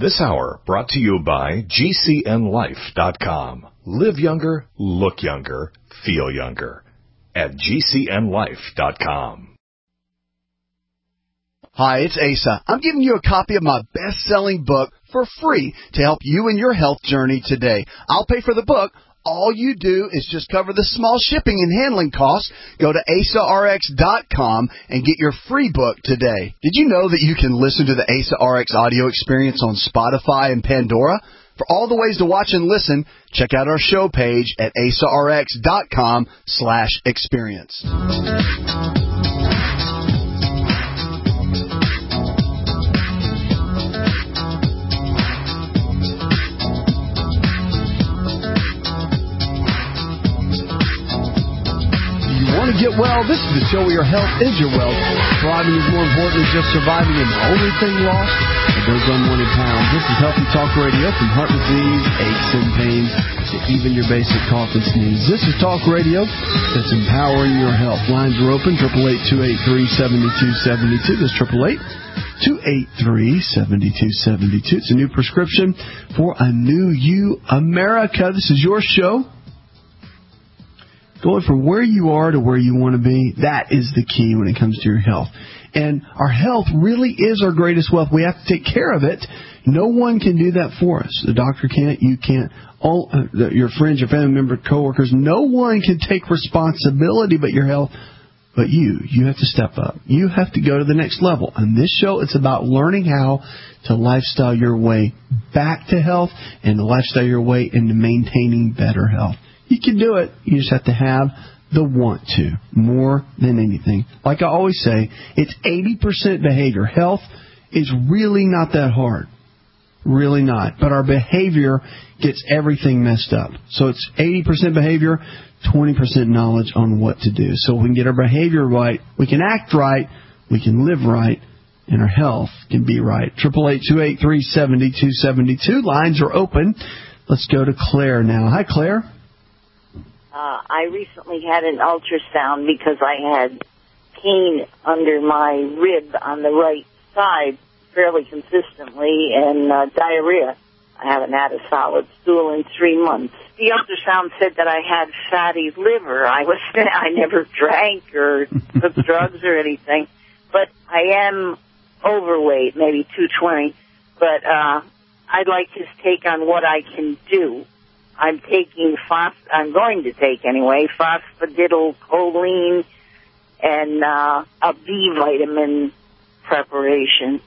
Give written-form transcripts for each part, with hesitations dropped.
This hour brought to you by GCNLife.com. Live younger, look younger, feel younger. At GCNLife.com. Hi, it's Asa. I'm giving you a copy of my best-selling book for free to help you in your health journey today. I'll pay for the book. All you do is just cover the small shipping and handling costs. Go to AsaRx.com and get your free book today. Did you know that you can listen to the Asa RX audio experience on Spotify and Pandora? For all the ways to watch and listen, check out our show page at AsaRx.com/experience. Want to get well? This is the show where your health is your wealth. Thriving is more important than just surviving, and the only thing lost are those unwanted pounds. This is Healthy Talk Radio, from heart disease, aches and pains, to even your basic cough and sneeze. This is Talk Radio that's empowering your health. Lines are open, 888-283-7272. That's 888-283-7272. It's a new prescription for a new you, America. This is your show. Going from where you are to where you want to be, that is the key when it comes to your health. And our health really is our greatest wealth. We have to take care of it. No one can do that for us. The doctor can't. You can't. All your friends, your family members, coworkers, no one can take responsibility but your health. But you have to step up. You have to go to the next level. And this show, it's about learning how to lifestyle your way back to health and to lifestyle your way into maintaining better health. You can do it. You just have to have the want to, more than anything. Like I always say, it's 80% behavior. Health is really not that hard. Really not. But our behavior gets everything messed up. So it's 80% behavior, 20% knowledge on what to do. So we can get our behavior right, we can act right, we can live right, and our health can be right. 888-283-7272. Lines are open. Let's go to Claire now. Hi, Claire. I recently had an ultrasound because I had pain under my rib on the right side fairly consistently and diarrhea. I haven't had a solid stool in 3 months. The ultrasound said that I had fatty liver. I never drank or took drugs or anything, but I am overweight, maybe 220. But I'd like his take on what I can do. I'm going to take anyway, phosphatidylcholine and a B vitamin preparation.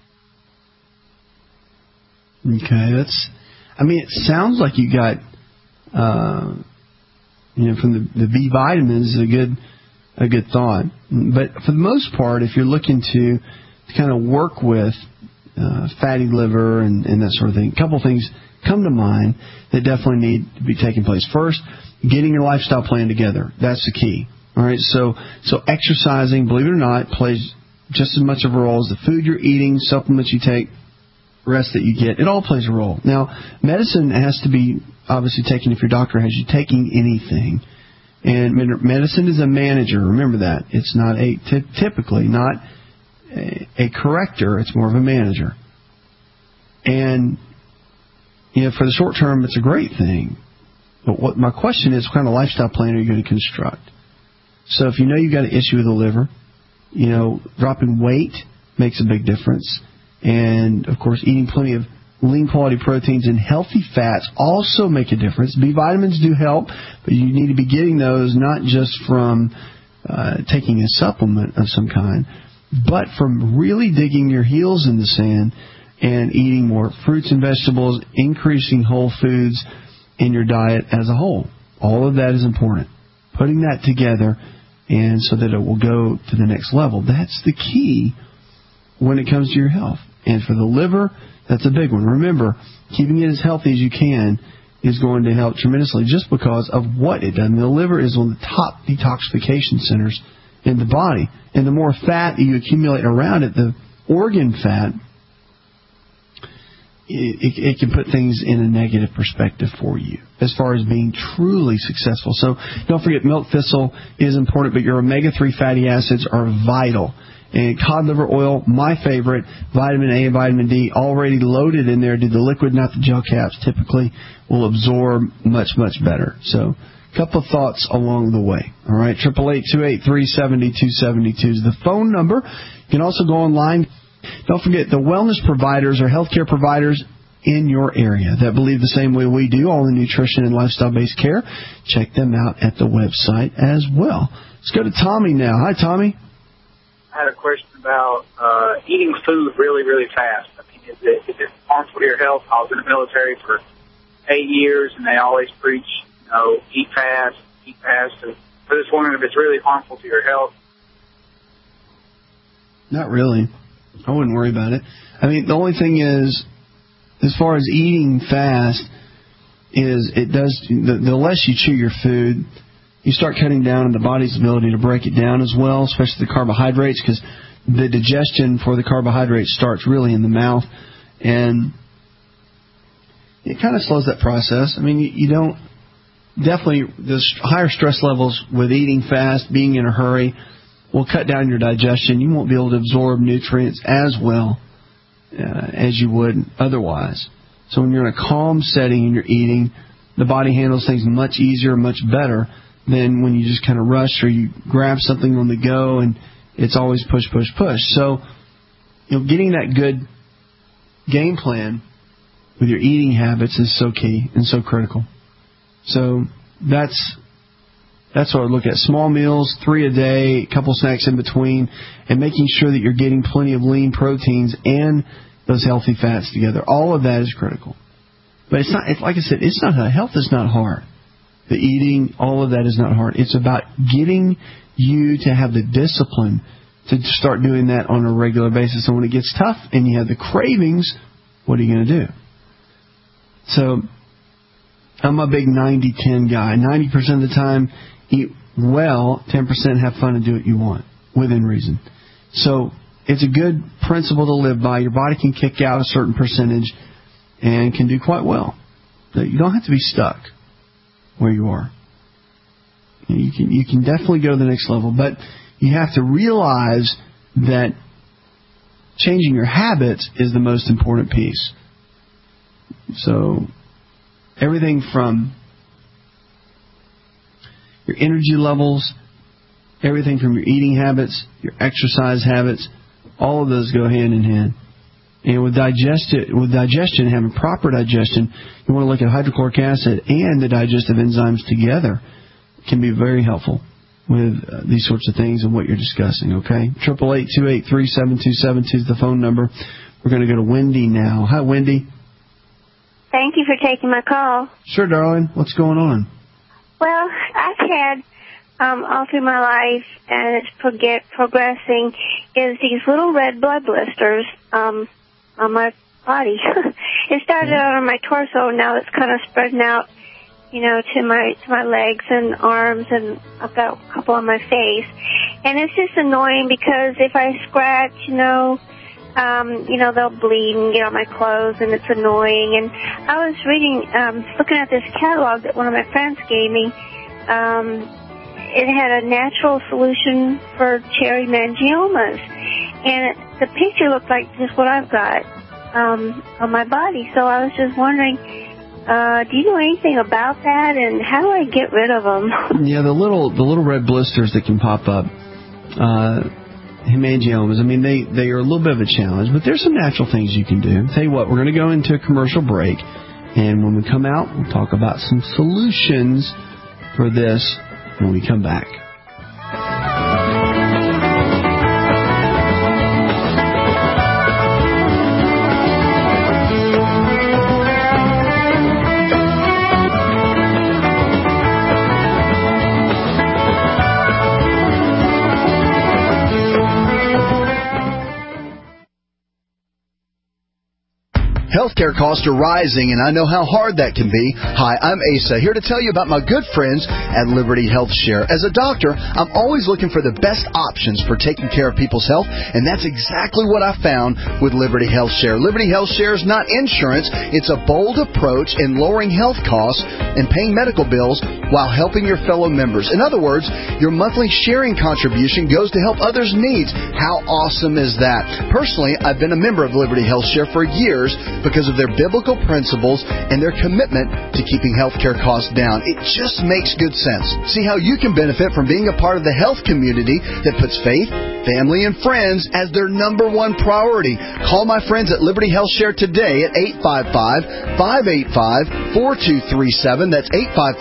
Okay, it sounds like you got, from the B vitamins, a good thought. But for the most part, if you're looking to kind of work with fatty liver and that sort of thing, a couple things come to mind that definitely need to be taking place. First, getting your lifestyle plan together. That's the key. All right, so exercising, believe it or not, plays just as much of a role as the food you're eating, supplements you take, rest that you get. It all plays a role. Now, medicine has to be obviously taken if your doctor has you taking anything. And medicine is a manager. Remember that. It's not typically not a corrector. It's more of a manager. And for the short term, it's a great thing. But what my question is, what kind of lifestyle plan are you going to construct? So if you know you've got an issue with the liver, dropping weight makes a big difference. And, of course, eating plenty of lean quality proteins and healthy fats also make a difference. B vitamins do help, but you need to be getting those not just from taking a supplement of some kind, but from really digging your heels in the sand and eating more fruits and vegetables, increasing whole foods in your diet as a whole. All of that is important. Putting that together and so that it will go to the next level. That's the key when it comes to your health. And for the liver, that's a big one. Remember, keeping it as healthy as you can is going to help tremendously just because of what it does. The liver is one of the top detoxification centers in the body. And the more fat that you accumulate around it, the organ fat, it can put things in a negative perspective for you as far as being truly successful. So don't forget, milk thistle is important, but your omega-3 fatty acids are vital. And cod liver oil, my favorite, vitamin A and vitamin D, already loaded in there. Do the liquid, not the gel caps, typically will absorb much, much better. So a couple of thoughts along the way. All right, 888-283-7272 is the phone number. You can also go online. Don't forget, the wellness providers are healthcare providers in your area that believe the same way we do, all in nutrition and lifestyle-based care. Check them out at the website as well. Let's go to Tommy now. Hi, Tommy. I had a question about eating food really, really fast. I mean, is it harmful to your health? I was in the military for 8 years, and they always preach, eat fast, eat fast. And I'm just wondering if it's really harmful to your health. Not really. I wouldn't worry about it. I mean, the only thing is, as far as eating fast, is it does the less you chew your food, you start cutting down on the body's ability to break it down as well, especially the carbohydrates, because the digestion for the carbohydrates starts really in the mouth, and it kind of slows that process. I mean, you don't definitely the higher stress levels with eating fast, being in a hurry, will cut down your digestion. You won't be able to absorb nutrients as well as you would otherwise. So when you're in a calm setting and you're eating, the body handles things much easier, much better than when you just kind of rush or you grab something on the go and it's always push, push, push. So, getting that good game plan with your eating habits is so key and so critical. So that's what I would look at. Small meals, 3 a day, a couple snacks in between, and making sure that you're getting plenty of lean proteins and those healthy fats together. All of that is critical. But it's not, like I said, it's not, health is not hard. The eating, all of that is not hard. It's about getting you to have the discipline to start doing that on a regular basis. And when it gets tough and you have the cravings, what are you going to do? So I'm a big 90-10 guy. 90% of the time, eat well, 10% have fun and do what you want, within reason. So it's a good principle to live by. Your body can kick out a certain percentage and can do quite well. You don't have to be stuck where you are. You can definitely go to the next level, but you have to realize that changing your habits is the most important piece. So everything from your energy levels, everything from your eating habits, your exercise habits, all of those go hand in hand. And with digestion, having proper digestion, you want to look at hydrochloric acid and the digestive enzymes together. It can be very helpful with these sorts of things and what you're discussing, okay? 888-283-7272 is the phone number. We're going to go to Wendy now. Hi, Wendy. Thank you for taking my call. Sure, darling. What's going on? Well, I've had all through my life, and it's progressing, is these little red blood blisters on my body. It started out on my torso, and now it's kind of spreading out, to my legs and arms, and I've got a couple on my face. And it's just annoying because if I scratch, they'll bleed and get on my clothes, and it's annoying. And I was looking at this catalog that one of my friends gave me. It had a natural solution for cherry mangiomas, and the picture looked like just what I've got on my body. So I was just wondering, do you know anything about that, and how do I get rid of them? Yeah, the little red blisters that can pop up, hemangiomas. I mean, they are a little bit of a challenge, but there's some natural things you can do. Tell you what, we're going to go into a commercial break, and when we come out, we'll talk about some solutions for this when we come back. Health Healthcare costs are rising, and I know how hard that can be. Hi, I'm Asa, here to tell you about my good friends at Liberty Health Share. As a doctor, I'm always looking for the best options for taking care of people's health, and that's exactly what I found with Liberty Health Share. Liberty Health Share is not insurance. It's a bold approach in lowering health costs and paying medical bills while helping your fellow members. In other words, your monthly sharing contribution goes to help others' needs. How awesome is that? Personally, I've been a member of Liberty Health Share for years because of their biblical principles and their commitment to keeping healthcare costs down. It just makes good sense. See how you can benefit from being a part of the health community that puts faith, family, and friends as their number one priority. Call my friends at Liberty Health Share today at 855-585-4237. That's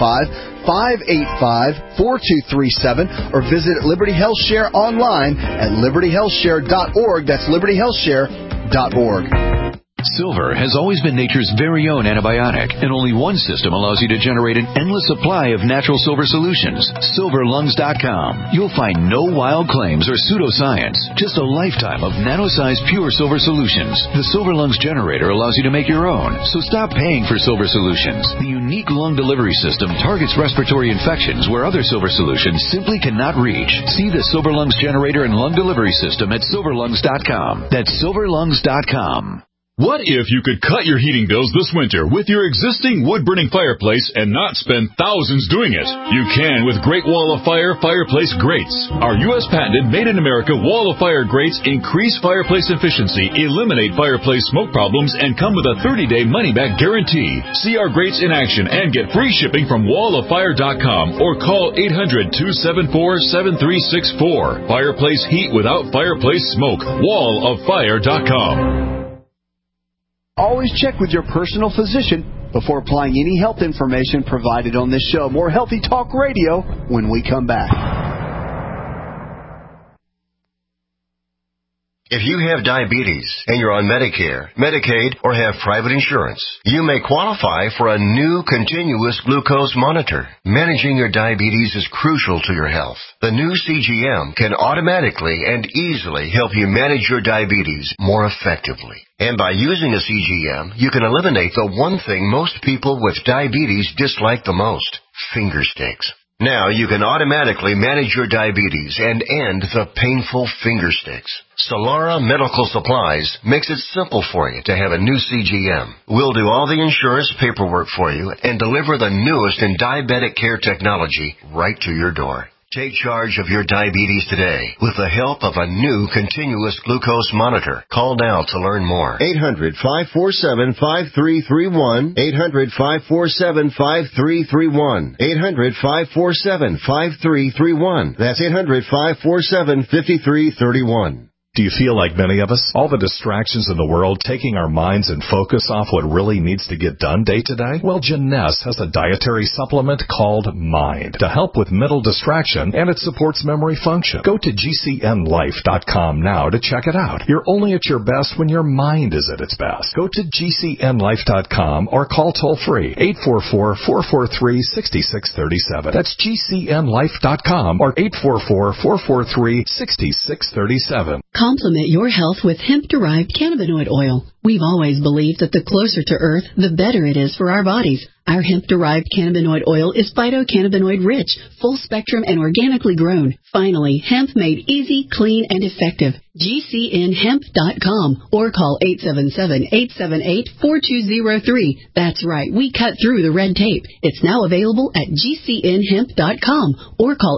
855-585-4237, or visit Liberty Health Share online at libertyhealthshare.org. That's libertyhealthshare.org. Silver has always been nature's very own antibiotic, and only one system allows you to generate an endless supply of natural silver solutions. SilverLungs.com. You'll find no wild claims or pseudoscience, just a lifetime of nano-sized pure silver solutions. The Silver Lungs generator allows you to make your own, so stop paying for silver solutions. The unique lung delivery system targets respiratory infections where other silver solutions simply cannot reach. See the Silver Lungs generator and lung delivery system at SilverLungs.com. That's SilverLungs.com. What if you could cut your heating bills this winter with your existing wood-burning fireplace and not spend thousands doing it? You can with Great Wall of Fire fireplace grates. Our U.S. patented made-in-America Wall of Fire grates increase fireplace efficiency, eliminate fireplace smoke problems, and come with a 30-day money-back guarantee. See our grates in action and get free shipping from walloffire.com or call 800-274-7364. Fireplace heat without fireplace smoke. walloffire.com. Always check with your personal physician before applying any health information provided on this show. More Healthy Talk Radio when we come back. If you have diabetes and you're on Medicare, Medicaid, or have private insurance, you may qualify for a new continuous glucose monitor. Managing your diabetes is crucial to your health. The new CGM can automatically and easily help you manage your diabetes more effectively. And by using a CGM, you can eliminate the one thing most people with diabetes dislike the most: finger sticks. Now you can automatically manage your diabetes and end the painful finger sticks. Solara Medical Supplies makes it simple for you to have a new CGM. We'll do all the insurance paperwork for you and deliver the newest in diabetic care technology right to your door. Take charge of your diabetes today with the help of a new continuous glucose monitor. Call now to learn more. 800-547-5331. 800-547-5331. 800-547-5331. That's 800-547-5331. Do you feel like many of us? All the distractions in the world taking our minds and focus off what really needs to get done day to day? Well, Jeunesse has a dietary supplement called Mind to help with mental distraction, and it supports memory function. Go to GCNLife.com now to check it out. You're only at your best when your mind is at its best. Go to GCNLife.com or call toll-free 844-443-6637. That's GCNLife.com or 844-443-6637. Complement your health with hemp-derived cannabinoid oil. We've always believed that the closer to Earth, the better it is for our bodies. Our hemp-derived cannabinoid oil is phytocannabinoid-rich, full-spectrum, and organically grown. Finally, hemp made easy, clean, and effective. GCNHemp.com or call 877-878-4203. That's right, we cut through the red tape. It's now available at GCNHemp.com or call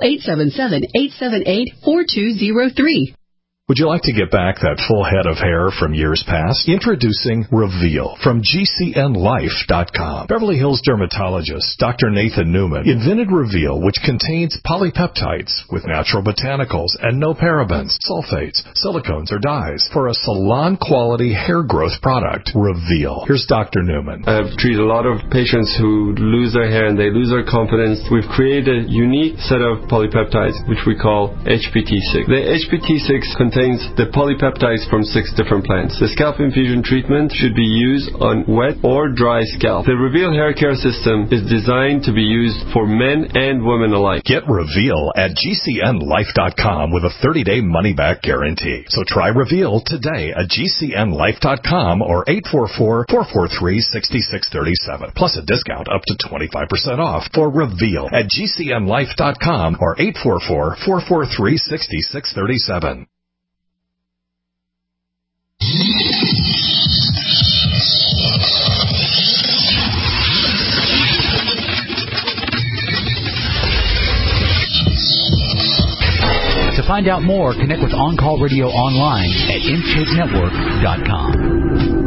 877-878-4203. Would you like to get back that full head of hair from years past? Introducing Reveal from GCNLife.com. Beverly Hills dermatologist Dr. Nathan Newman invented Reveal, which contains polypeptides with natural botanicals and no parabens, sulfates, silicones, or dyes for a salon-quality hair growth product. Reveal. Here's Dr. Newman. I've treated a lot of patients who lose their hair and they lose their confidence. We've created a unique set of polypeptides, which we call HPT6. The HPT6 contains contains the polypeptides from 6 different plants. The scalp infusion treatment should be used on wet or dry scalp. The Reveal hair care system is designed to be used for men and women alike. Get Reveal at GCNlife.com with a 30-day money-back guarantee. So try Reveal today at GCNlife.com or 844-443-6637. Plus a discount up to 25% off for Reveal at GCNlife.com or 844-443-6637. To find out more, connect with On Call Radio online at InShapeNetwork.com.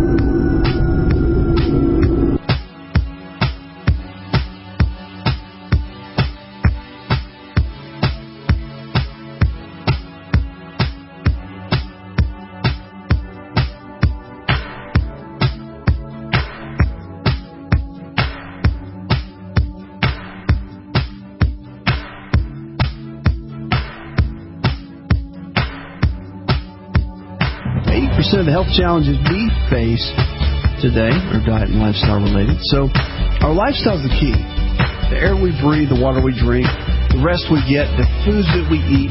80% of the health challenges we face today are diet and lifestyle related. So our lifestyle is the key. The air we breathe, the water we drink, the rest we get, the foods that we eat,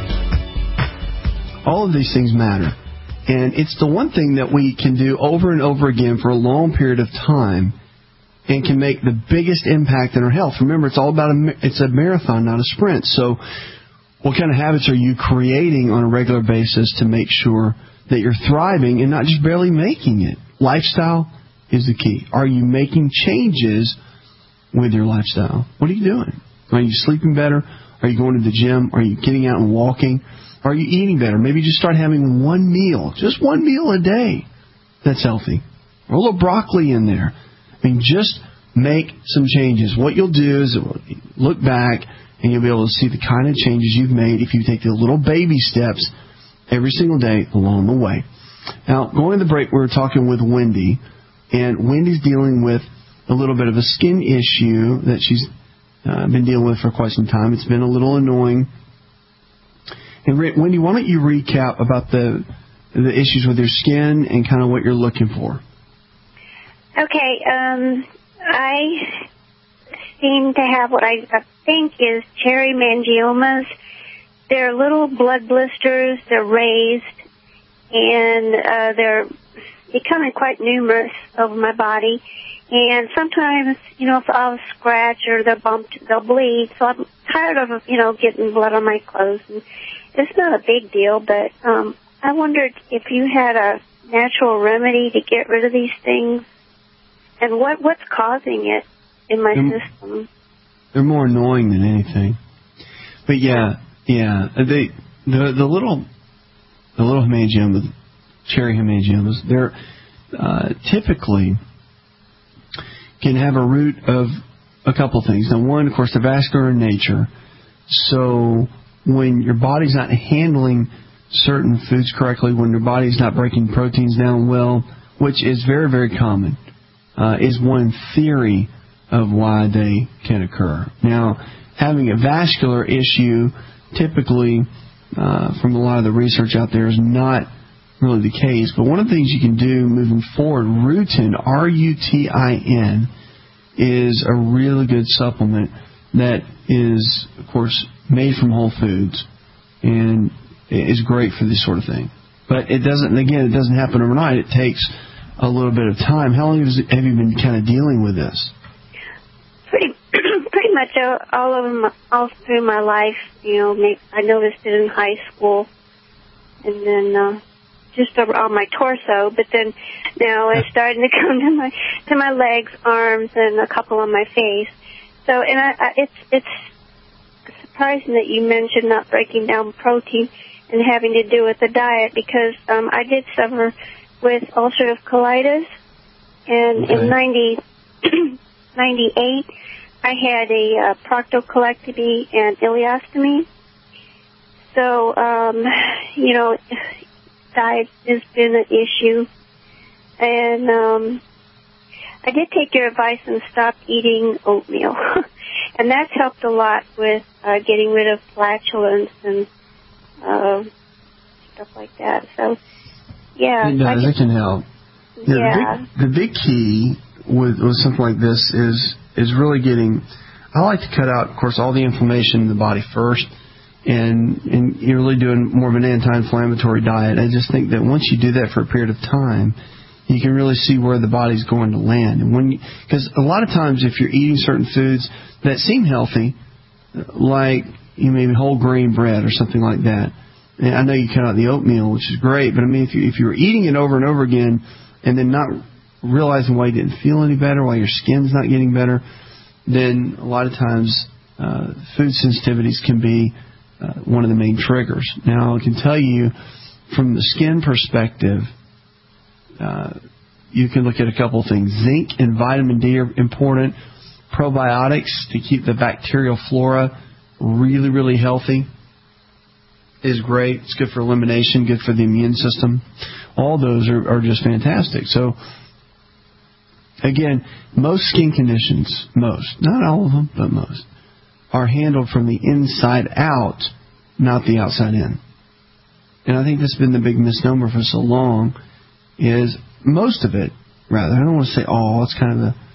all of these things matter. And it's the one thing that we can do over and over again for a long period of time and can make the biggest impact in our health. Remember, it's all about it's a marathon, not a sprint. So what kind of habits are you creating on a regular basis to make sure that you're thriving and not just barely making it? Lifestyle is the key. Are you making changes with your lifestyle? What are you doing? Are you sleeping better? Are you going to the gym? Are you getting out and walking? Are you eating better? Maybe just start having one meal, just one meal a day that's healthy. Or a little broccoli in there. I mean, just make some changes. What you'll do is look back and you'll be able to see the kind of changes you've made if you take the little baby steps every single day along the way. Now, going to the break, we were talking with Wendy, and Wendy's dealing with a little bit of a skin issue that she's been dealing with for quite some time. It's been a little annoying. And Wendy, why don't you recap about the issues with your skin and kind of what you're looking for? Okay, I seem to have what I think is cherry mangiomas. They're little blood blisters. They're raised, and they're becoming quite numerous over my body. And sometimes, if I'll scratch or they're bumped, they'll bleed. So I'm tired of, getting blood on my clothes. And it's not a big deal, but I wondered if you had a natural remedy to get rid of these things, and what's causing it in my system. They're more annoying than anything. But yeah, the little hemangiomas, cherry hemangiomas, they're typically can have a root of a couple things. Now, one, of course, they're vascular in nature. So when your body's not handling certain foods correctly, when your body's not breaking proteins down well, which is very, very common, is one theory of why they can occur. Now, having a vascular issue, typically, from a lot of the research out there, is not really the case. But one of the things you can do moving forward, Rutin, R-U-T-I-N, is a really good supplement that is, of course, made from whole foods and is great for this sort of thing. But it doesn't happen overnight. It takes a little bit of time. How long have you been kind of dealing with this? Pretty much all through my life. I noticed it in high school, and then just on my torso. But then now it's starting to come to my legs, arms, and a couple on my face. So, and it's surprising that you mentioned not breaking down protein and having to do with the diet, because I did suffer with ulcerative colitis, and in 98, I had a proctocolectomy and ileostomy. So, diet has been an issue. And I did take your advice and stopped eating oatmeal. And that's helped a lot with getting rid of flatulence and stuff like that. So, yeah. It does. It can help. Yeah. The big key with something like this is really getting. I like to cut out, of course, all the inflammation in the body first, and you're really doing more of an anti-inflammatory diet. I just think that once you do that for a period of time, you can really see where the body's going to land. And because a lot of times, if you're eating certain foods that seem healthy, like maybe whole grain bread or something like that, and I know you cut out the oatmeal, which is great, but I mean, if you're eating it over and over again and then not realizing why you didn't feel any better, why your skin's not getting better, then a lot of times food sensitivities can be one of the main triggers. Now, I can tell you from the skin perspective, you can look at a couple of things. Zinc and vitamin D are important. Probiotics to keep the bacterial flora really, really healthy is great. It's good for elimination, good for the immune system. All those are just fantastic. So, again, most skin conditions, not all of them, but most, are handled from the inside out, not the outside in. And I think that's been the big misnomer for so long, is most of it, rather. I don't want to say all, it's kind of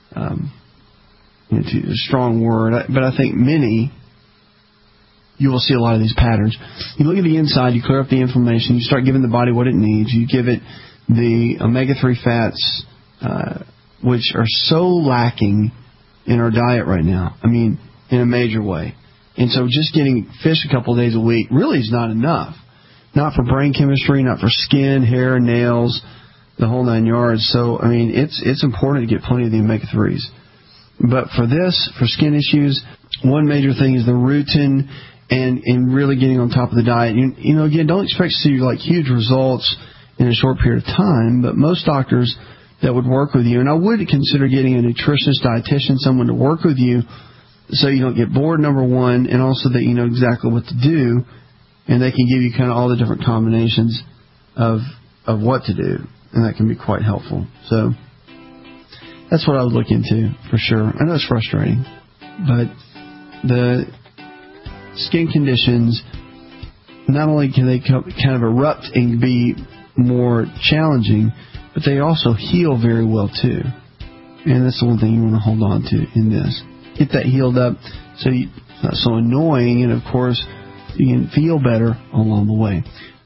a strong word, but I think many, you will see a lot of these patterns. You look at the inside, you clear up the inflammation, you start giving the body what it needs, you give it the omega-3 fats, which are so lacking in our diet right now. I mean, in a major way. And so just getting fish a couple of days a week really is not enough. Not for brain chemistry, not for skin, hair, nails, the whole 9 yards. So, I mean, it's important to get plenty of the omega-3s. But for skin issues, one major thing is the rutin and really getting on top of the diet. You know, again, don't expect to see like huge results in a short period of time, but most doctors that would work with you, and I would consider getting a nutritionist, dietitian, someone to work with you so you don't get bored, number one, and also that you know exactly what to do, and they can give you kind of all the different combinations of what to do, and that can be quite helpful. So that's what I would look into for sure. I know it's frustrating, but the skin conditions, not only can they kind of erupt and be more challenging, but they also heal very well too. And that's the one thing you want to hold on to in this. Get that healed up so it's not so annoying, and of course you can feel better along the way.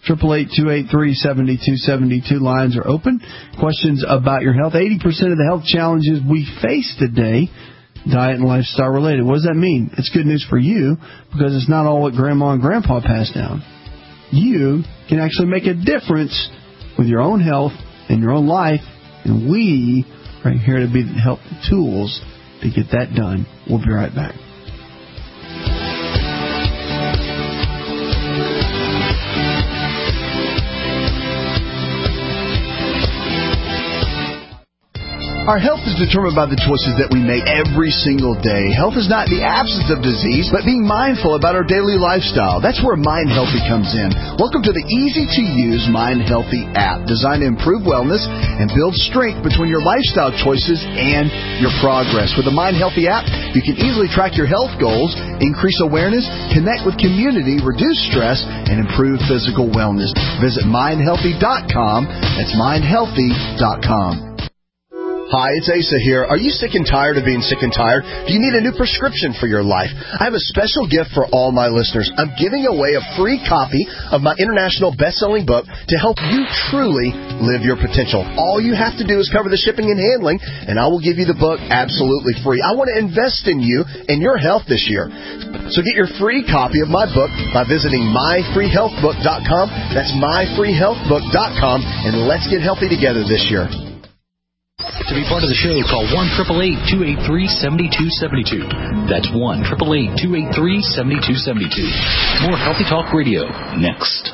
888-283-7272 lines are open. Questions about your health. 80% of the health challenges we face today, diet and lifestyle related. What does that mean? It's good news for you because it's not all what Grandma and Grandpa passed down. You can actually make a difference with your own health and your own life, and we are here to be the help tools to get that done. We'll be right back. Our health is determined by the choices that we make every single day. Health is not the absence of disease, but being mindful about our daily lifestyle. That's where Mind Healthy comes in. Welcome to the easy-to-use Mind Healthy app, designed to improve wellness and build strength between your lifestyle choices and your progress. With the Mind Healthy app, you can easily track your health goals, increase awareness, connect with community, reduce stress, and improve physical wellness. Visit mindhealthy.com. That's mindhealthy.com. Hi, it's Asa here. Are you sick and tired of being sick and tired? Do you need a new prescription for your life? I have a special gift for all my listeners. I'm giving away a free copy of my international best-selling book to help you truly live your potential. All you have to do is cover the shipping and handling, and I will give you the book absolutely free. I want to invest in you and your health this year. So get your free copy of my book by visiting myfreehealthbook.com. That's myfreehealthbook.com, and let's get healthy together this year. To be part of the show, call 1-888-283-7272. That's 1-888-283-7272. More Healthy Talk Radio next.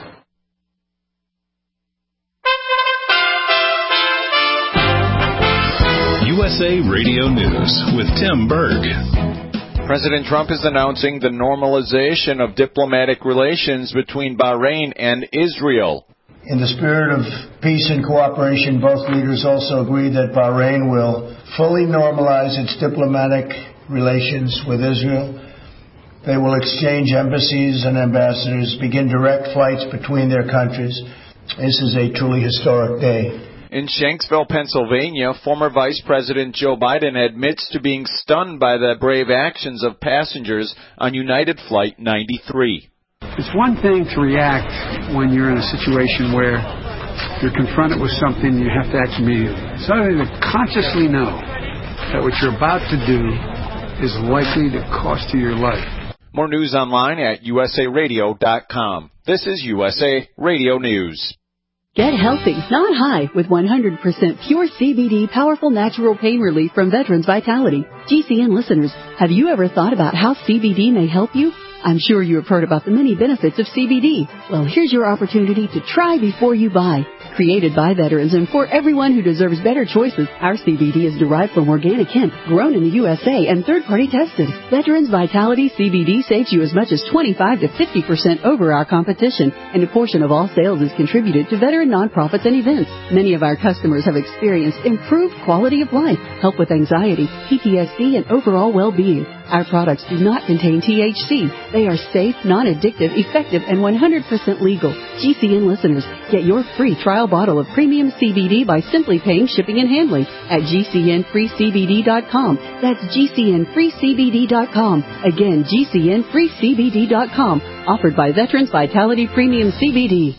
USA Radio News with Tim Berg. President Trump is announcing the normalization of diplomatic relations between Bahrain and Israel. In the spirit of peace and cooperation, both leaders also agreed that Bahrain will fully normalize its diplomatic relations with Israel They will exchange embassies and ambassadors, begin direct flights between their countries. This is a truly historic day. In Shanksville, Pennsylvania, former Vice President Joe Biden admits to being stunned by the brave actions of passengers on United Flight 93. It's one thing to react when you're in a situation where you're confronted with something you have to act immediately. It's another thing to consciously know that what you're about to do is likely to cost you your life. More news online at usaradio.com. This is USA Radio News. Get healthy, not high, with 100% pure CBD powerful natural pain relief from Veterans Vitality. GCN listeners, have you ever thought about how CBD may help you? I'm sure you have heard about the many benefits of CBD. Well, here's your opportunity to try before you buy. Created by veterans and for everyone who deserves better choices, our CBD is derived from organic hemp, grown in the USA and third-party tested. Veterans Vitality CBD saves you as much as 25 to 50% over our competition, and a portion of all sales is contributed to veteran nonprofits and events. Many of our customers have experienced improved quality of life, help with anxiety, PTSD, and overall well-being. Our products do not contain THC. They are safe, non-addictive, effective, and 100% legal. GCN listeners, get your free trial bottle of premium CBD by simply paying shipping and handling at GCNFreeCBD.com. That's GCNFreeCBD.com. Again, GCNFreeCBD.com. Offered by Veterans Vitality Premium CBD.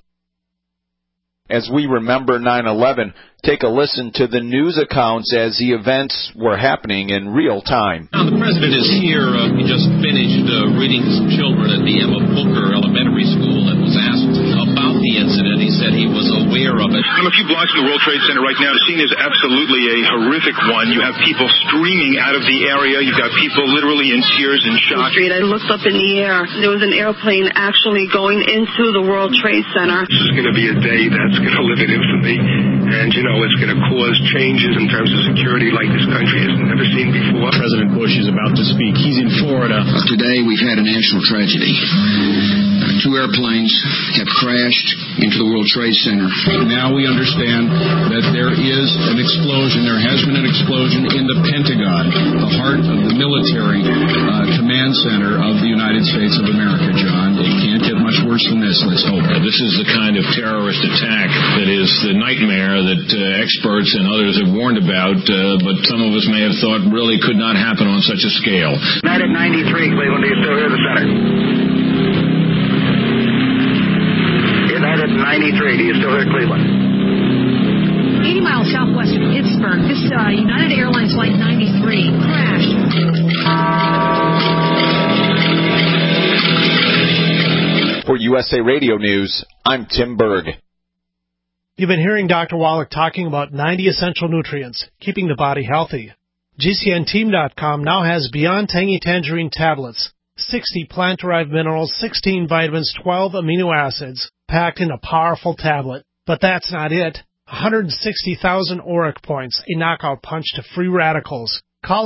As we remember 9/11, take a listen to the news accounts as the events were happening in real time. Now, the president is here. He just finished reading to some children at the Emma Booker Elementary School and was asked about the incident. He said he was aware of it. I'm a few blocks from the World Trade Center right now. The scene is absolutely a horrific one. You have people streaming out of the area. You've got people literally in tears and shock. I looked up in the air. There was an airplane actually going into the World Trade Center. This is going to be a day that's going to live in infamy. And, you know, it's going to cause changes in terms of security like this country has never seen before. President Bush is about to speak. He's in Florida. Today we've had a national tragedy. Two airplanes have crashed into the World Trade Center. Now we understand that there is an explosion. There has been an explosion in the Pentagon, the heart of the military command center of the United States of America, John. It can't get much worse than this, let's hope. This is the kind of terrorist attack that is the nightmare that experts and others have warned about, but some of us may have thought really could not happen on such a scale. United 93, Cleveland, do you still hear the center? United 93, do you still hear Cleveland? 80 miles southwest of Pittsburgh, this United Airlines Flight 93 crashed. For USA Radio News, I'm Tim Berg. You've been hearing Dr. Wallach talking about 90 essential nutrients, keeping the body healthy. GCNteam.com now has Beyond Tangy Tangerine tablets, 60 plant-derived minerals, 16 vitamins, 12 amino acids, packed in a powerful tablet. But that's not it. 160,000 ORAC points, a knockout punch to free radicals. Call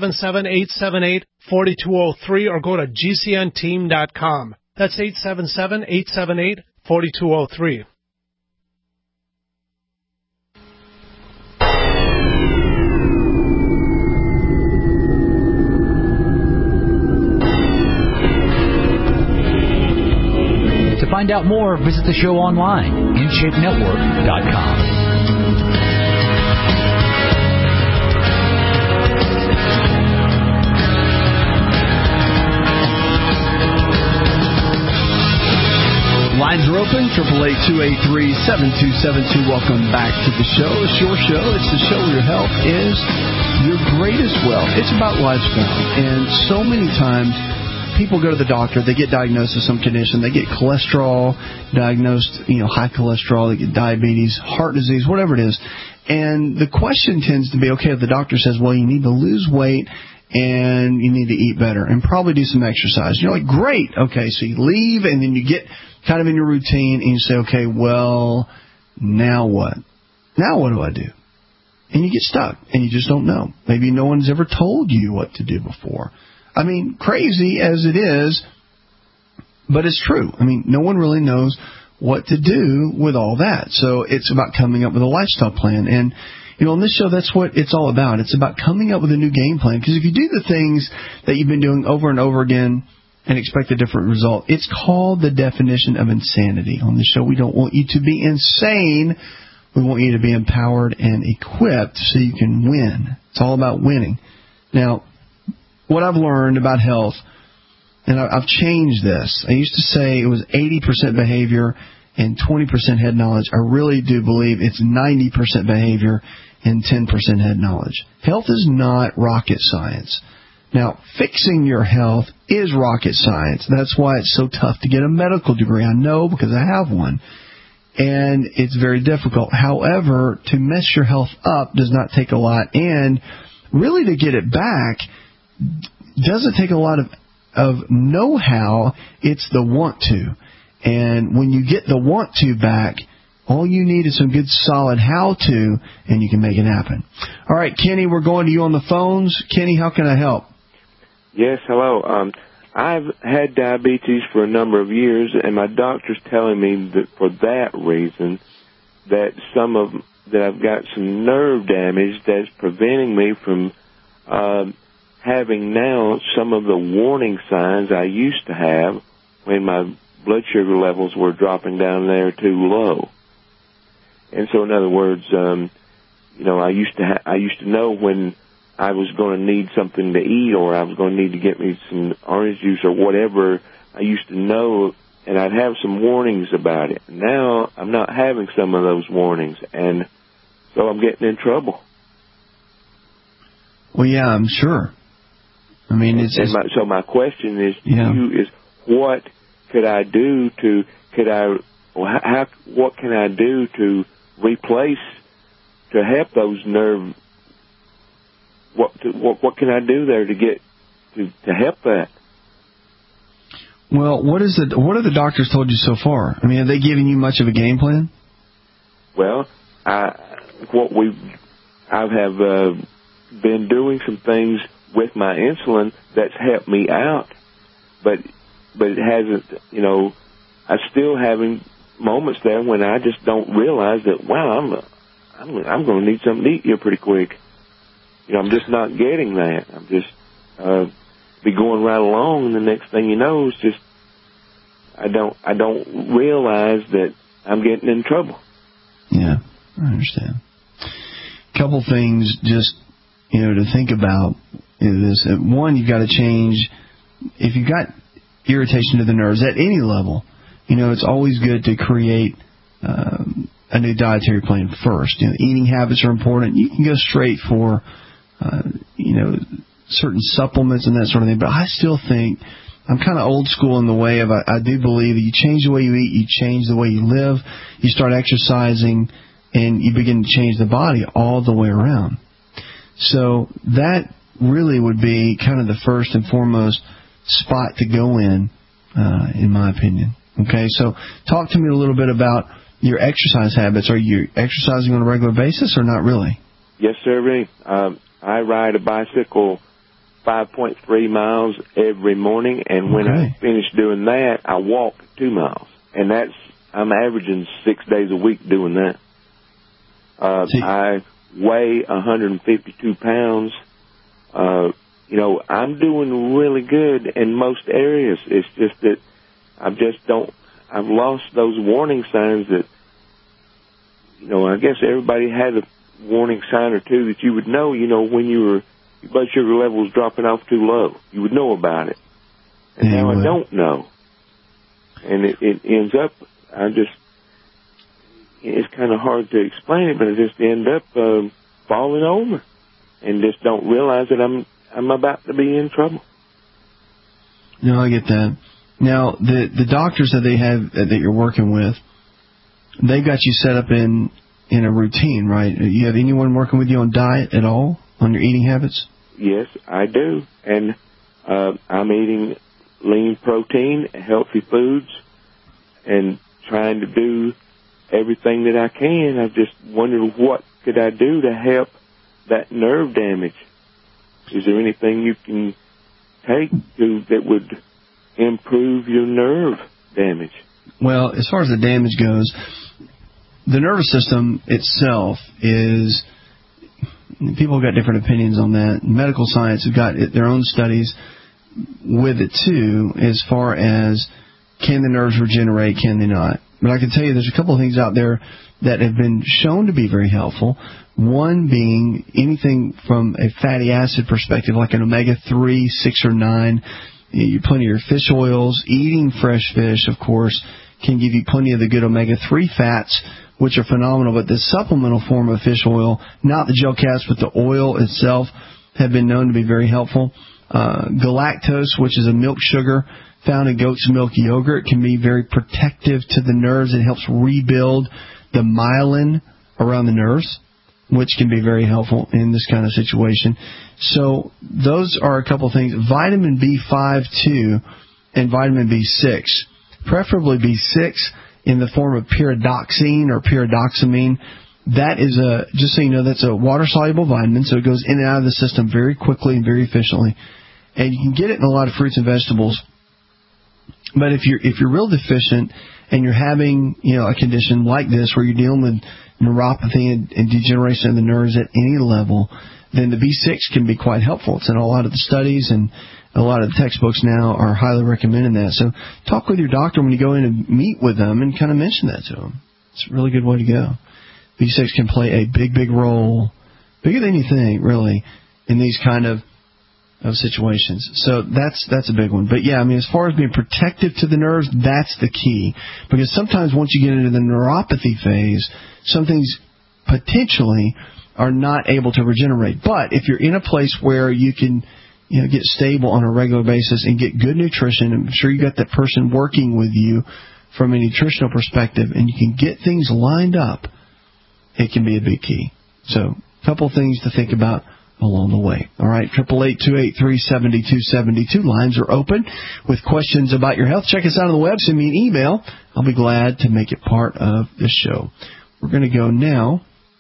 877-878-4203 or go to GCNteam.com. That's 877-878-4203. To find out more, visit the show online, InShapeNetwork.com. Lines are open, 888-283-7272. Welcome back to the show. It's your show. It's the show where your health is your greatest wealth. It's about lifestyle. And so many times, people go to the doctor, they get diagnosed with some condition, they get cholesterol diagnosed, high cholesterol, they get diabetes, heart disease, whatever it is. And the question tends to be, okay, if the doctor says, well, you need to lose weight and you need to eat better and probably do some exercise. You're like, great. Okay, so you leave and then you get kind of in your routine and you say, okay, well, now what? Now what do I do? And you get stuck and you just don't know. Maybe no one's ever told you what to do before. I mean, crazy as it is, but it's true. I mean, no one really knows what to do with all that. So it's about coming up with a lifestyle plan. And, on this show, that's what it's all about. It's about coming up with a new game plan. Because if you do the things that you've been doing over and over again, and expect a different result. It's called the definition of insanity. On this show, we don't want you to be insane. We want you to be empowered and equipped so you can win. It's all about winning. Now, what I've learned about health, and I've changed this. I used to say it was 80% behavior and 20% head knowledge. I really do believe it's 90% behavior and 10% head knowledge. Health is not rocket science. Now, fixing your health is rocket science. That's why it's so tough to get a medical degree. I know because I have one. And it's very difficult. However, to mess your health up does not take a lot. And really to get it back doesn't take a lot of know-how. It's the want to. And when you get the want to back, all you need is some good solid how-to, and you can make it happen. All right, Kenny, we're going to you on the phones. Kenny, how can I help? Yes, hello. I've had diabetes for a number of years, and my doctor's telling me that for that reason that I've got some nerve damage that's preventing me from having now some of the warning signs I used to have when my blood sugar levels were dropping down there too low. And so, in other words, I used to know when I was going to need something to eat, or I was going to need to get me some orange juice or whatever. I used to know, and I'd have some warnings about it. Now I'm not having some of those warnings, and so I'm getting in trouble. Well, yeah, I'm sure. I mean, so my question is to you is, what could I do what can I do to replace, to help those nerve? What can I do there to get to help that? Well, what have the doctors told you so far? I mean, have they given you much of a game plan? Well, I have been doing some things with my insulin that's helped me out, but it hasn't. I'm still having moments there when I just don't realize that. Wow, I'm going to need something to eat here pretty quick. I'm just not getting that. I'm just be going right along, and the next thing you know, it's just I don't realize that I'm getting in trouble. Yeah, I understand. A couple things just to think about is this. One, you've got to change. If you've got irritation to the nerves at any level, it's always good to create a new dietary plan first. Eating habits are important. You can go straight for certain supplements and that sort of thing. But I still think I'm kind of old school in the way of I do believe that you change the way you eat, you change the way you live, you start exercising, and you begin to change the body all the way around. So that really would be kind of the first and foremost spot to go in my opinion. Okay, so talk to me a little bit about your exercise habits. Are you exercising on a regular basis or not really? Yes, sir. I ride a bicycle 5.3 miles every morning, and when I finish doing that, I walk 2 miles. And I'm averaging 6 days a week doing that. I weigh 152 pounds. I'm doing really good in most areas. It's just that I've lost those warning signs that, I guess everybody had a warning sign or two that you would know, when your blood sugar level was dropping off too low. You would know about it. And now I don't know. And it ends up, it's kind of hard to explain it, but I just end up falling over and just don't realize that I'm about to be in trouble. No, I get that. Now, the doctors that you're working with, they've got you set up in a routine, right? You have anyone working with you on diet at all, on your eating habits? Yes, I do. And I'm eating lean protein, healthy foods, and trying to do everything that I can. I just wondered what could I do to help that nerve damage. Is there anything you can take that would improve your nerve damage? Well, as far as the damage goes, the nervous system itself is, people have got different opinions on that. Medical science has got their own studies. with it too, as far as can the nerves regenerate, can they not? But I can tell you there's a couple of things out there that have been shown to be very helpful. One being anything from a fatty acid perspective, like an omega-3, 6 or 9. Plenty of your fish oils. Eating fresh fish, of course, can give you plenty of the good omega-3 fats, which are phenomenal. But the supplemental form of fish oil, not the gel caps, but the oil itself, have been known to be very helpful. Galactose, which is a milk sugar found in goat's milk yogurt, can be very protective to the nerves. It helps rebuild the myelin around the nerves, which can be very helpful in this kind of situation. So those are a couple things. Vitamin B5 too, and vitamin B6. Preferably B6 in the form of pyridoxine or pyridoxamine. That is just so you know, that's a water-soluble vitamin, so it goes in and out of the system very quickly and very efficiently. And you can get it in a lot of fruits and vegetables. But if you're real deficient and you're having, a condition like this where you're dealing with neuropathy and degeneration of the nerves at any level, then the B6 can be quite helpful. It's in a lot of the studies, and a lot of the textbooks now are highly recommending that. So talk with your doctor when you go in and meet with them and kind of mention that to them. It's a really good way to go. B6 can play a big, big role, bigger than you think, really, in these kind of situations. So that's a big one. But yeah, as far as being protective to the nerves, that's the key. Because sometimes once you get into the neuropathy phase, some things potentially are not able to regenerate. But if you're in a place where you can get stable on a regular basis and get good nutrition, I'm sure you got that person working with you from a nutritional perspective, and you can get things lined up, it can be a big key. So a couple things to think about along the way. All right, 888-283-7272. Lines are open with questions about your health. Check us out on the web. Send me an email. I'll be glad to make it part of the show. We're going to go now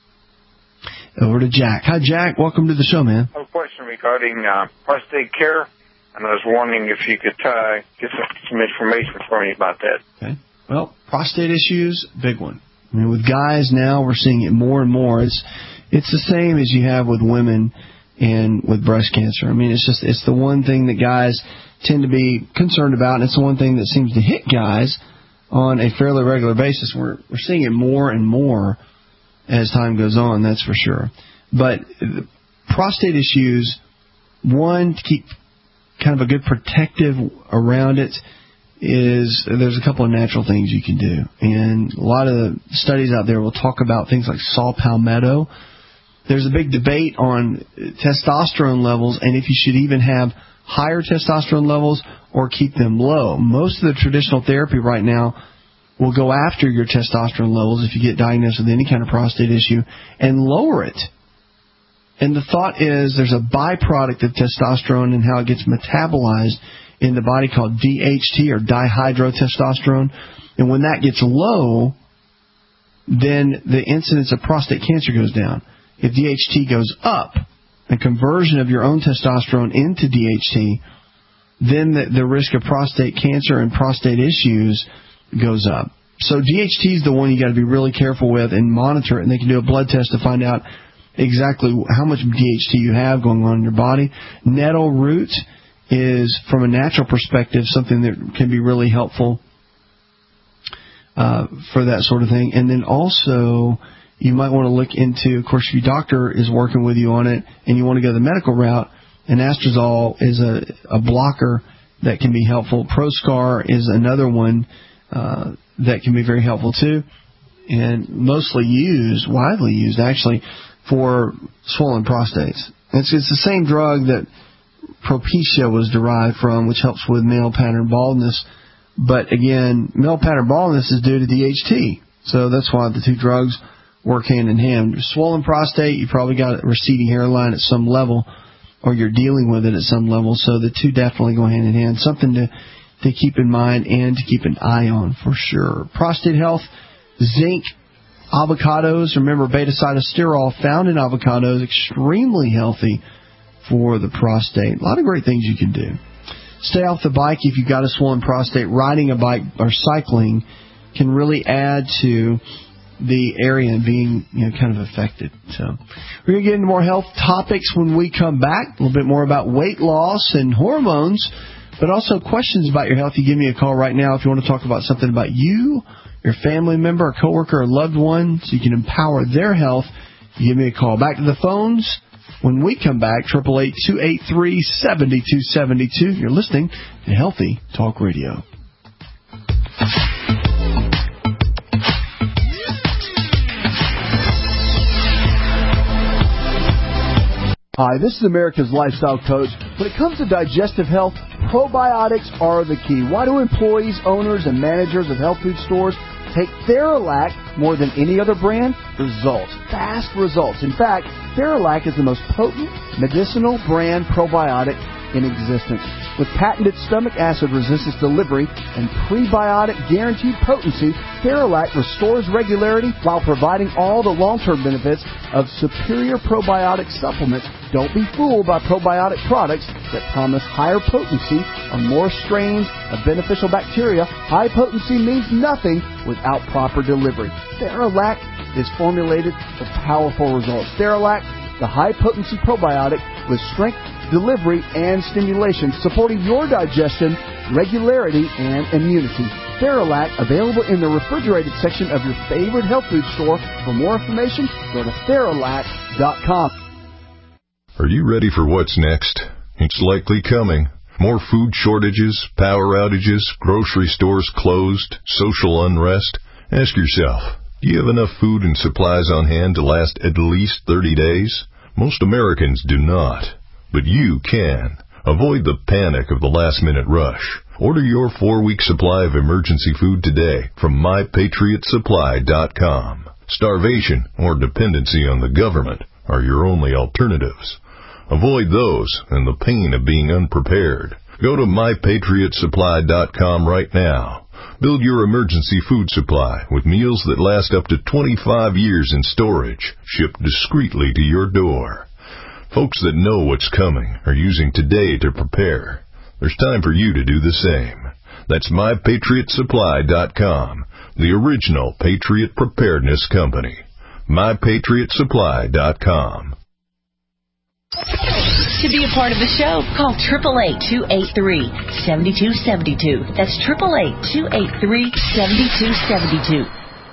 over to Jack. Hi, Jack. Welcome to the show, man. I have a question regarding prostate care, and I was wondering if you could get some information for me about that. Okay. Well, prostate issues, big one. With guys now, we're seeing it more and more. It's the same as you have with women and with breast cancer. It's the one thing that guys tend to be concerned about, and it's the one thing that seems to hit guys on a fairly regular basis. We're seeing it more and more as time goes on, that's for sure. But prostate issues, one, to keep kind of a good protective around it, there's a couple of natural things you can do. And a lot of the studies out there will talk about things like saw palmetto. There's a big debate on testosterone levels and if you should even have higher testosterone levels or keep them low. Most of the traditional therapy right now will go after your testosterone levels if you get diagnosed with any kind of prostate issue and lower it. And the thought is there's a byproduct of testosterone and how it gets metabolized in the body called DHT, or dihydrotestosterone. And when that gets low, then the incidence of prostate cancer goes down. If DHT goes up, a conversion of your own testosterone into DHT, then the risk of prostate cancer and prostate issues goes up. So DHT is the one you got to be really careful with and monitor it. And they can do a blood test to find out exactly how much DHT you have going on in your body. Nettle root is, from a natural perspective, something that can be really helpful for that sort of thing. And then also, you might want to look into, of course, if your doctor is working with you on it and you want to go the medical route, anastrozole is a blocker that can be helpful. Proscar is another one that can be very helpful too, and widely used actually, for swollen prostates. It's the same drug that Propecia was derived from, which helps with male pattern baldness. But again, male pattern baldness is due to DHT. So that's why the two drugs work hand in hand. Swollen prostate, you probably got a receding hairline at some level, or you're dealing with it at some level. So the two definitely go hand in hand. Something to keep in mind and to keep an eye on for sure. Prostate health, zinc, avocados. Remember, beta-cytosterol found in avocados, extremely healthy for the prostate. A lot of great things you can do. Stay off the bike if you've got a swollen prostate. Riding a bike or cycling can really add to the area and being kind of affected. So we're going to get into more health topics when we come back. A little bit more about weight loss and hormones, but also questions about your health. You give me a call right now if you want to talk about something about you, your family member, a coworker, or loved one, so you can empower their health. You give me a call. Back to the phones when we come back. 888-283-7272. You're listening to Healthy Talk Radio. Hi, this is America's Lifestyle Coach. When it comes to digestive health, probiotics are the key. Why do employees, owners, and managers of health food stores take Theralac more than any other brand? Results. Fast results. In fact, Theralac is the most potent medicinal brand probiotic in existence. With patented stomach acid resistance delivery and prebiotic guaranteed potency, Theralac restores regularity while providing all the long-term benefits of superior probiotic supplements. Don't be fooled by probiotic products that promise higher potency or more strains of beneficial bacteria. High potency means nothing without proper delivery. Theralac is formulated for powerful results. Theralac, the high-potency probiotic with strength, delivery, and stimulation, supporting your digestion, regularity, and immunity. Theralac, available in the refrigerated section of your favorite health food store. For more information, go to Theralac.com. Are you ready for what's next? It's likely coming. More food shortages, power outages, grocery stores closed, social unrest. Ask yourself, do you have enough food and supplies on hand to last at least 30 days? Most Americans do not, but you can. Avoid the panic of the last-minute rush. Order your 4-week supply of emergency food today from MyPatriotSupply.com. Starvation or dependency on the government are your only alternatives. Avoid those and the pain of being unprepared. Go to MyPatriotSupply.com right now. Build your emergency food supply with meals that last up to 25 years in storage, shipped discreetly to your door. Folks that know what's coming are using today to prepare. There's time for you to do the same. That's MyPatriotSupply.com, the original Patriot Preparedness Company. MyPatriotSupply.com. To be a part of the show, call 888-283-7272. That's 888-283-7272.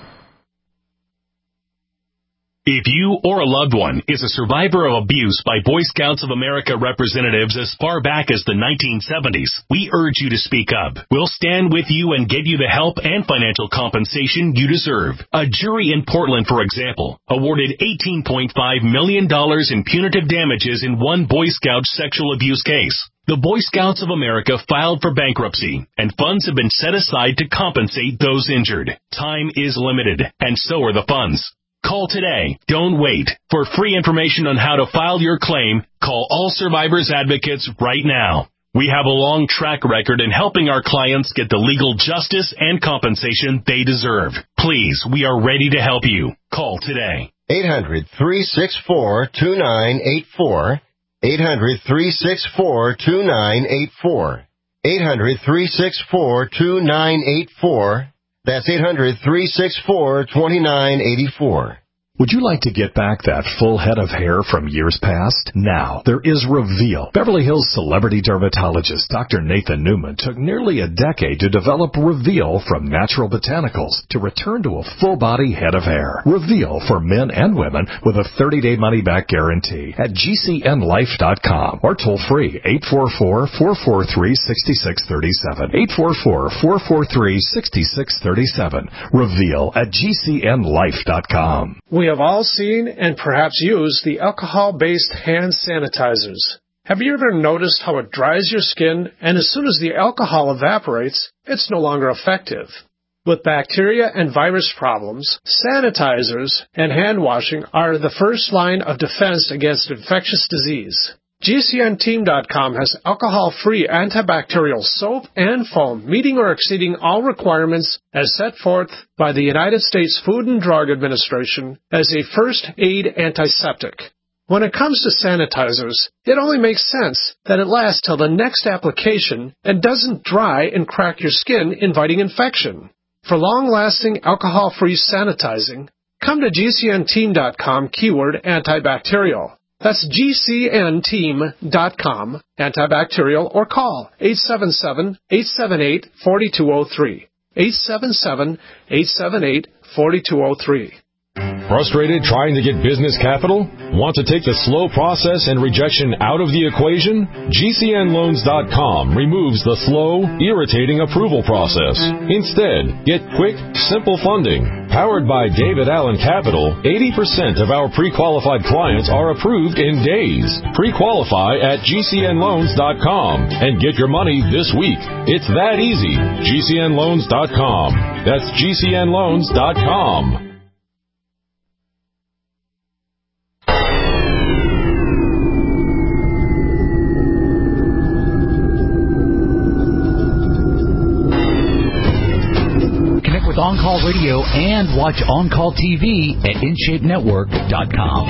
If you or a loved one is a survivor of abuse by Boy Scouts of America representatives as far back as the 1970s, we urge you to speak up. We'll stand with you and give you the help and financial compensation you deserve. A jury in Portland, for example, awarded $18.5 million in punitive damages in one Boy Scout sexual abuse case. The Boy Scouts of America filed for bankruptcy, and funds have been set aside to compensate those injured. Time is limited, and so are the funds. Call today. Don't wait. For free information on how to file your claim, call All Survivors Advocates right now. We have a long track record in helping our clients get the legal justice and compensation they deserve. Please, we are ready to help you. Call today. 800-364-2984. 800-364-2984. 800-364-2984. That's 800-364-2984. Would you like to get back that full head of hair from years past? Now, there is Reveal. Beverly Hills celebrity dermatologist Dr. Nathan Newman took nearly a decade to develop Reveal from natural botanicals to return to a full-body head of hair. Reveal for men and women with a 30-day money-back guarantee at GCNlife.com or toll-free 844-443-6637. 844-443-6637. Reveal at GCNlife.com. We have all seen and perhaps used the alcohol-based hand sanitizers. Have you ever noticed how it dries your skin, and as soon as the alcohol evaporates, it's no longer effective? With bacteria and virus problems, sanitizers and hand washing are the first line of defense against infectious disease. GCNteam.com has alcohol-free antibacterial soap and foam, meeting or exceeding all requirements as set forth by the United States Food and Drug Administration as a first aid antiseptic. When it comes to sanitizers, it only makes sense that it lasts till the next application and doesn't dry and crack your skin, inviting infection. For long-lasting alcohol-free sanitizing, come to GCNteam.com, keyword antibacterial. That's GCNteam.com, antibacterial, or call 877-878-4203. 877-878-4203. Frustrated trying to get business capital? Want to take the slow process and rejection out of the equation? GCNloans.com removes the slow, irritating approval process. Instead, get quick, simple funding. Powered by David Allen Capital, 80% of our pre-qualified clients are approved in days. Pre-qualify at GCNloans.com and get your money this week. It's that easy. GCNloans.com. That's GCNloans.com. With On-Call Radio and watch On-Call TV at InShapeNetwork.com.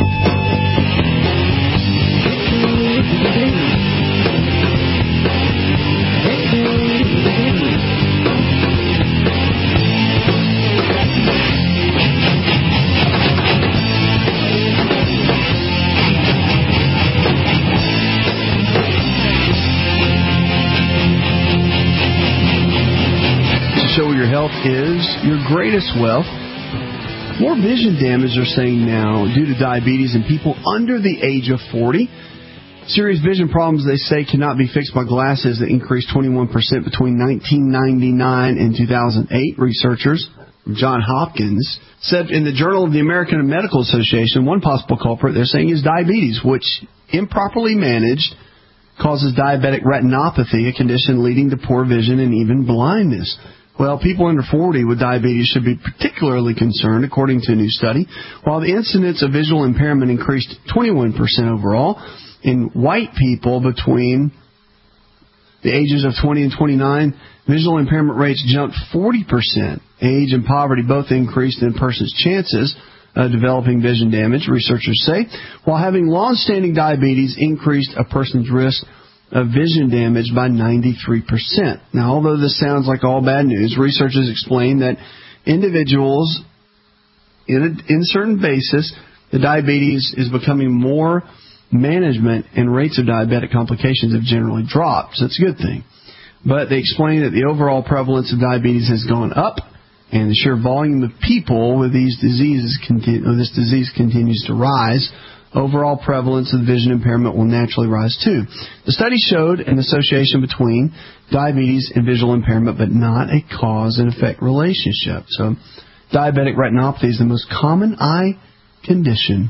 Show your health is your greatest wealth. More vision damage, they're saying now, due to diabetes in people under the age of 40. Serious vision problems, they say, cannot be fixed by glasses that increased 21% between 1999 and 2008. Researchers from Johns Hopkins said in the Journal of the American Medical Association, one possible culprit, they're saying, is diabetes, which, improperly managed, causes diabetic retinopathy, a condition leading to poor vision and even blindness. Well, people under 40 with diabetes should be particularly concerned, according to a new study. While the incidence of visual impairment increased 21% overall, in white people between the ages of 20 and 29, visual impairment rates jumped 40%. Age and poverty both increased in a person's chances of developing vision damage, researchers say, while having long-standing diabetes increased a person's risk of vision damage by 93%. Now, although this sounds like all bad news, researchers explain that individuals, in certain basis, the diabetes is becoming more management and rates of diabetic complications have generally dropped. So it's a good thing. But they explain that the overall prevalence of diabetes has gone up, and the sheer volume of people with these diseases this disease continues to rise. Overall prevalence of vision impairment will naturally rise too. The study showed an association between diabetes and visual impairment, but not a cause and effect relationship. So diabetic retinopathy is the most common eye condition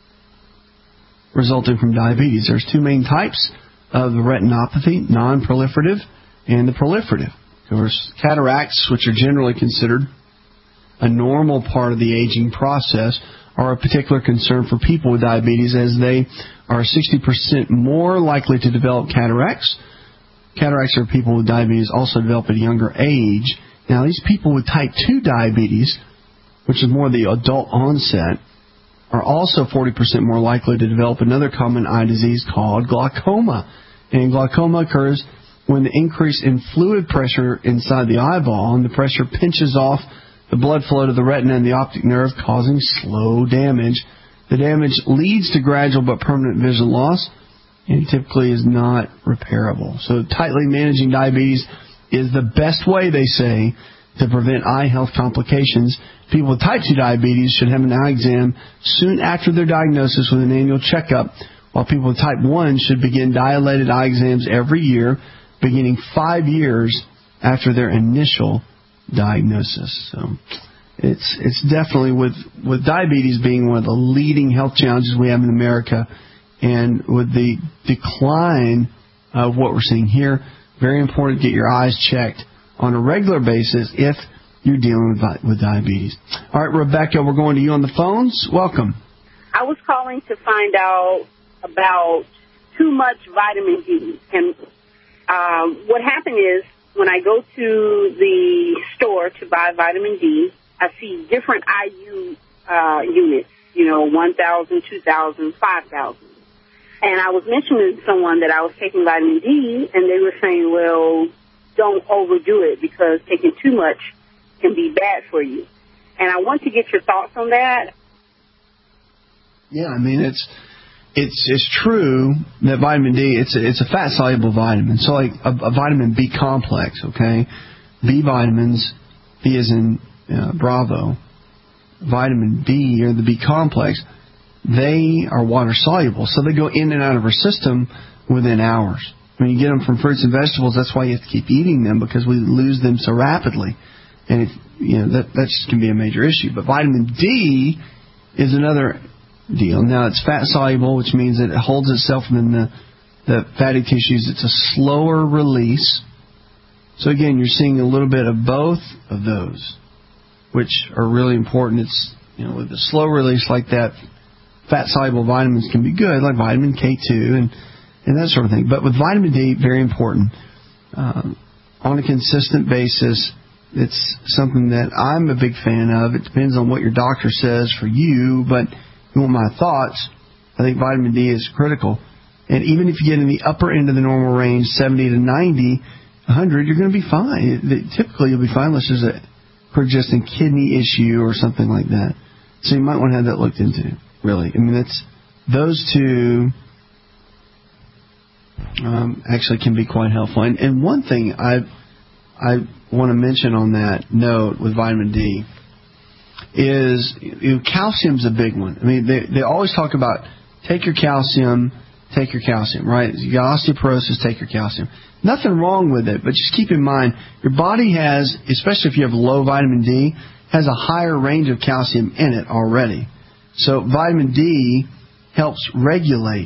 resulting from diabetes. There's two main types of the retinopathy, non-proliferative and the proliferative. Of course, cataracts, which are generally considered a normal part of the aging process, are a particular concern for people with diabetes, as they are 60% more likely to develop cataracts. Cataracts are people with diabetes also develop at a younger age. Now, these people with type 2 diabetes, which is more the adult onset, are also 40% more likely to develop another common eye disease called glaucoma. And glaucoma occurs when the increase in fluid pressure inside the eyeball, and the pressure pinches off the blood flow to the retina and the optic nerve, causing slow damage. The damage leads to gradual but permanent vision loss, and typically is not repairable. So tightly managing diabetes is the best way, they say, to prevent eye health complications. People with type 2 diabetes should have an eye exam soon after their diagnosis with an annual checkup, while people with type 1 should begin dilated eye exams every year, beginning 5 years after their initial diagnosis. So it's definitely, with diabetes being one of the leading health challenges we have in America, and with the decline of what we're seeing here, very important to get your eyes checked on a regular basis if you're dealing with diabetes. All right, Rebecca, we're going to you on the phones. Welcome. I was calling to find out about too much vitamin D. And what happened is, when I go to the store to buy vitamin D, I see different IU units, 1,000, 2,000, 5,000. And I was mentioning to someone that I was taking vitamin D, and they were saying, well, don't overdo it because taking too much can be bad for you. And I want to get your thoughts on that. Yeah, I mean, it's true that vitamin D, it's a fat-soluble vitamin. So like a vitamin B complex, okay? B vitamins, B as in Bravo, vitamin B or the B complex, they are water-soluble. So they go in and out of our system within hours. When you get them from fruits and vegetables, that's why you have to keep eating them, because we lose them so rapidly. And that just can be a major issue. But vitamin D is another deal. Now, it's fat-soluble, which means that it holds itself in the fatty tissues. It's a slower release. So, again, you're seeing a little bit of both of those, which are really important. It's, with a slow release like that, fat-soluble vitamins can be good, like vitamin K2 and that sort of thing. But with vitamin D, very important. On a consistent basis, it's something that I'm a big fan of. It depends on what your doctor says for you, but you want my thoughts, I think vitamin D is critical. And even if you get in the upper end of the normal range, 70 to 90, 100, you're going to be fine. Typically, you'll be fine unless there's a pre-existing kidney issue or something like that. So you might want to have that looked into, really. I mean, those two actually can be quite helpful. And one thing I want to mention on that note with vitamin D is calcium's a big one. I mean, they always talk about take your calcium, right? You got osteoporosis, take your calcium. Nothing wrong with it, but just keep in mind, your body has, especially if you have low vitamin D, has a higher range of calcium in it already. So vitamin D helps regulate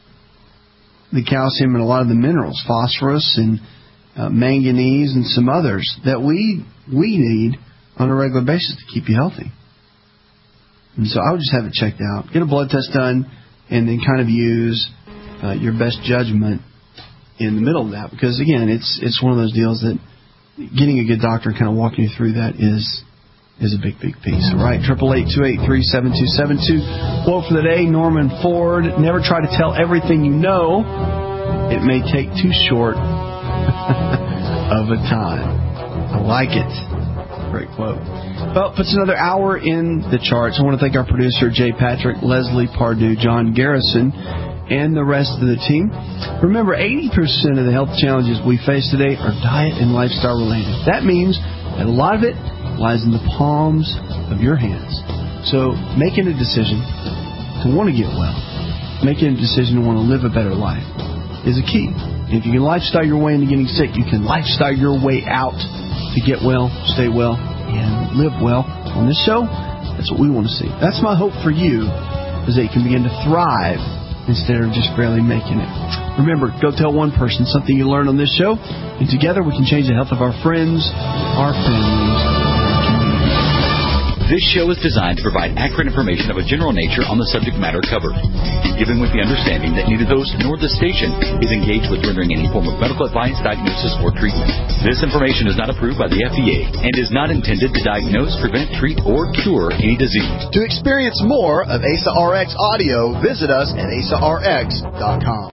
the calcium and a lot of the minerals, phosphorus and manganese and some others that we need on a regular basis to keep you healthy. And so I would just have it checked out. Get a blood test done and then kind of use your best judgment in the middle of that. Because, again, it's one of those deals that getting a good doctor and kind of walking you through that is a big, big piece. All right, 888-283-7272. Quote for the day, Norman Ford, never try to tell everything you know. It may take too short of a time. I like it. Great quote. Well, puts another hour in the charts. I want to thank our producer, Jay Patrick, Leslie Pardue, John Garrison, and the rest of the team. Remember, 80% of the health challenges we face today are diet and lifestyle related. That means that a lot of it lies in the palms of your hands. So making a decision to want to get well, making a decision to want to live a better life is a key. If you can lifestyle your way into getting sick, you can lifestyle your way out to get well, stay well, and live well. On this show, that's what we want to see. That's my hope for you, is that you can begin to thrive instead of just barely making it. Remember, go tell one person something you learned on this show, and together we can change the health of our friends, our families. This show is designed to provide accurate information of a general nature on the subject matter covered, given with the understanding that neither the host nor the station is engaged with rendering any form of medical advice, diagnosis, or treatment. This information is not approved by the FDA and is not intended to diagnose, prevent, treat, or cure any disease. To experience more of ASA RX audio, visit us at asarx.com.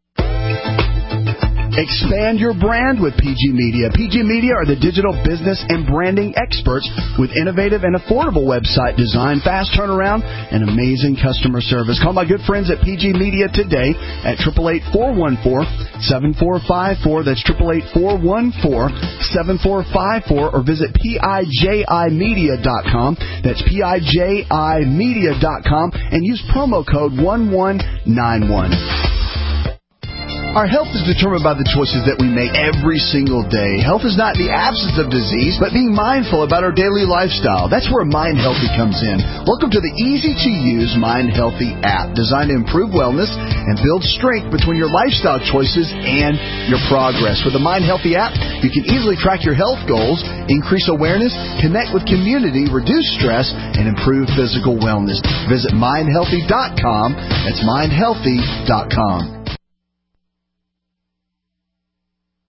Expand your brand with PG Media. PG Media are the digital business and branding experts with innovative and affordable website design, fast turnaround, and amazing customer service. Call my good friends at PG Media today at 888-414-7454. That's 888-414-7454, or visit PIJImedia.com. That's PIJImedia.com, and use promo code 1191. Our health is determined by the choices that we make every single day. Health is not the absence of disease, but being mindful about our daily lifestyle. That's where Mind Healthy comes in. Welcome to the easy-to-use Mind Healthy app, designed to improve wellness and build strength between your lifestyle choices and your progress. With the Mind Healthy app, you can easily track your health goals, increase awareness, connect with community, reduce stress, and improve physical wellness. Visit mindhealthy.com. That's mindhealthy.com.